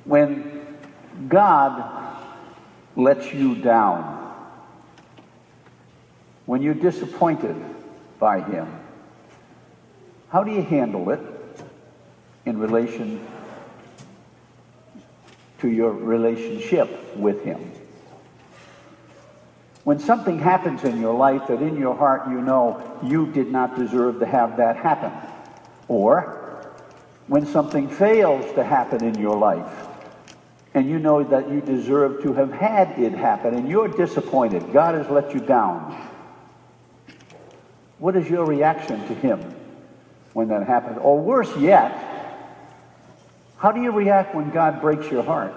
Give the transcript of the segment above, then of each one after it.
When God lets you down, when you're disappointed by him, how do you handle it in relation to your relationship with him? When something happens in your life that in your heart you know you did not deserve to have that happen, or when something fails to happen in your life and you know that you deserve to have had it happen and you're disappointed, God has let you down, what is your reaction to him when that happens? Or worse yet, how do you react when God breaks your heart?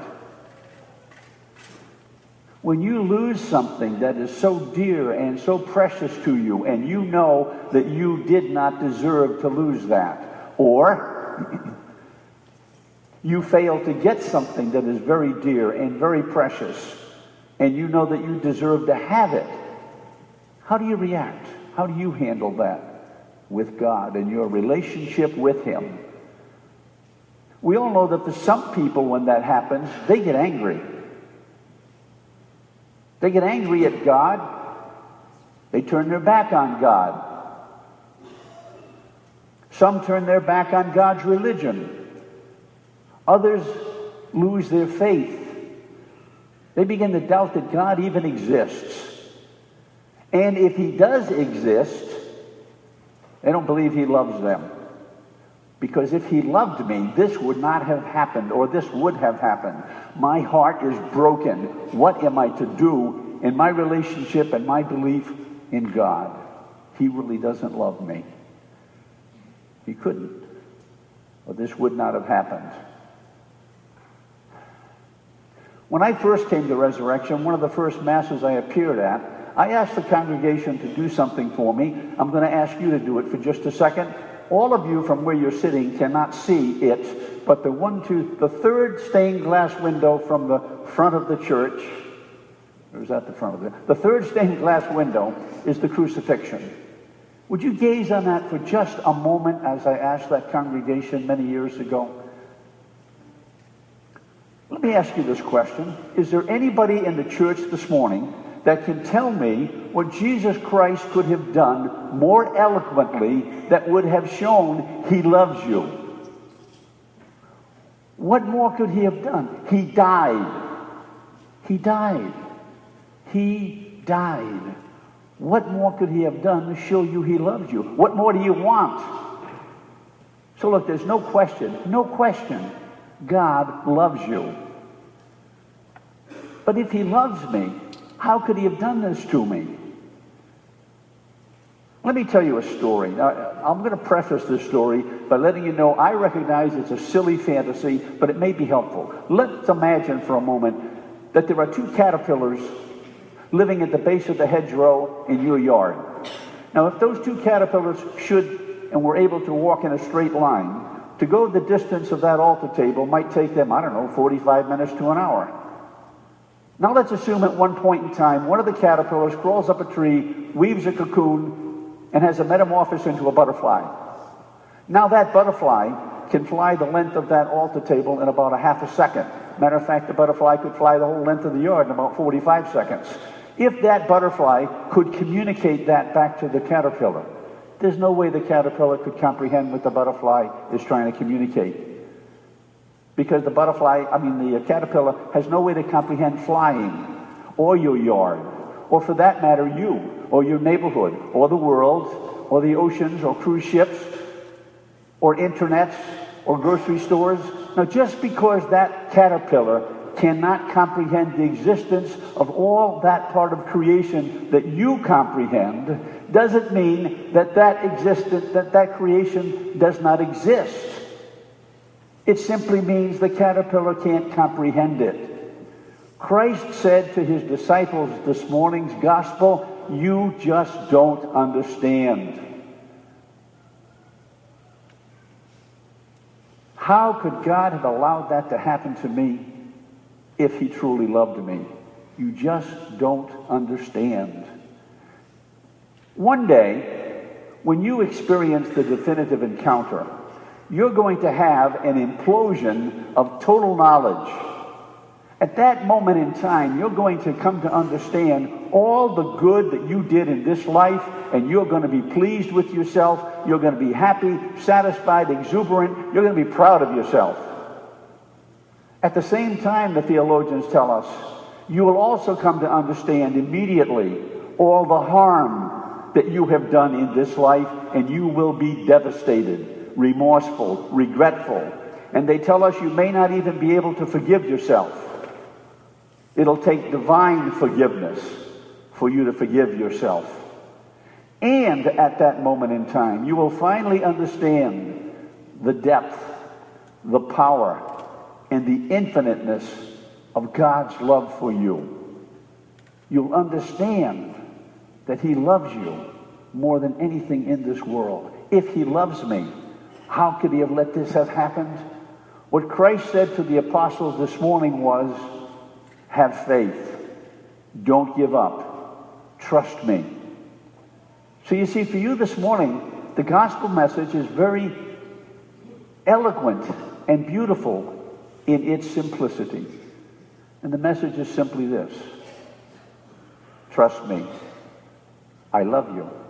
When you lose something that is so dear and so precious to you, and you know that you did not deserve to lose that, or you fail to get something that is very dear and very precious, and you know that you deserve to have it, how do you react? How do you handle that with God and your relationship with him? We all know that for some people, when that happens, they get angry. They get angry at God. They turn their back on God. Some turn their back on God's religion. Others lose their faith. They begin to doubt that God even exists. And if he does exist, they don't believe he loves them. Because if he loved me, this would not have happened, or this would have happened. My heart is broken. What am I to do in my relationship and my belief in God? He really doesn't love me. He couldn't, or this would not have happened. When I first came to Resurrection, one of the first masses I appeared at, I asked the congregation to do something for me. I'm going to ask you to do it for just a second. All of you from where you're sitting cannot see it, but the third stained glass window from the front of the church, or is that the front of it? The third stained glass window is the crucifixion. Would you gaze on that for just a moment as I asked that congregation many years ago? Let me ask you this question. Is there anybody in the church this morning that can tell me what Jesus Christ could have done more eloquently that would have shown he loves you? What more could he have done? He died. He died. He died. What more could he have done to show you he loves you? What more do you want? So look, there's no question, God loves you. But if he loves me, how could he have done this to me? Let me tell you a story. Now, I'm going to preface this story by letting you know I recognize it's a silly fantasy, but it may be helpful. Let's imagine for a moment that there are two caterpillars living at the base of the hedgerow in your yard. Now, if those two caterpillars should and were able to walk in a straight line, to go the distance of that altar table might take them, 45 minutes to an hour. Now let's assume at one point in time, one of the caterpillars crawls up a tree, weaves a cocoon, and has a metamorphosis into a butterfly. Now that butterfly can fly the length of that altar table in about a half a second. Matter of fact, the butterfly could fly the whole length of the yard in about 45 seconds. If that butterfly could communicate that back to the caterpillar, there's no way the caterpillar could comprehend what the butterfly is trying to communicate. Because the caterpillar has no way to comprehend flying, or your yard, or for that matter, you, or your neighborhood, or the world, or the oceans, or cruise ships, or internets, or grocery stores. Now, just because that caterpillar cannot comprehend the existence of all that part of creation that you comprehend, doesn't mean that creation does not exist. It simply means the caterpillar can't comprehend it. Christ said to his disciples this morning's gospel, you just don't understand. How could God have allowed that to happen to me if he truly loved me? You just don't understand. One day, when you experience the definitive encounter, you're going to have an implosion of total knowledge. At that moment in time, you're going to come to understand all the good that you did in this life, and you're going to be pleased with yourself. You're going to be happy, satisfied, exuberant. You're going to be proud of yourself. At the same time, the theologians tell us, you will also come to understand immediately all the harm that you have done in this life, and you will be devastated, remorseful, regretful. And they tell us you may not even be able to forgive yourself. It'll take divine forgiveness for you to forgive yourself. And at that moment in time, you will finally understand the depth, the power, and the infiniteness of God's love for you. You'll understand that He loves you more than anything in this world. If He loves me, how could He have let this have happened? What Christ said to the apostles this morning was, have faith. Don't give up. Trust me. So you see, for you this morning, the gospel message is very eloquent and beautiful in its simplicity. And the message is simply this: trust me. I love you.